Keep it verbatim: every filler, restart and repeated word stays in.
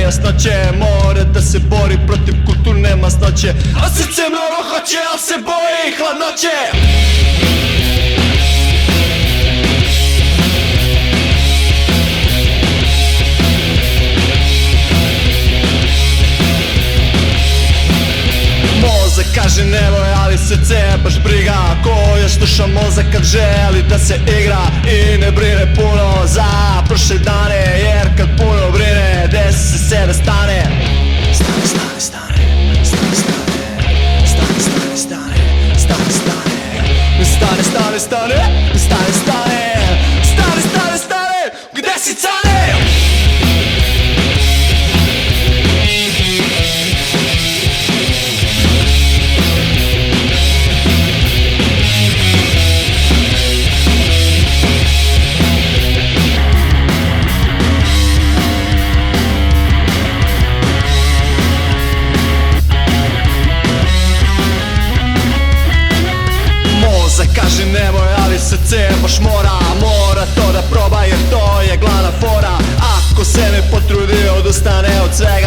nejasnoće, mora da se bori protiv kulturne masnoće. A srce mnogo hoće, al se boji hladnoće. Mozak kaže nemoj, ali srce je baš briga. Ko još sluša mozak kad želi da se igra i ne brine puno za prošle dane, jer kad puno brine desi se sve da stane. Stane, stane, stane, stane, stane, stane, stane, stane, stane, stane, stane, stane, stane, stane, stane, stane, stane, stane, gde si cane? Kaže nemoj, ali srce baš mora, mora to da proba jer to je glavna fora. Ako se ne potrudi odustane od svega.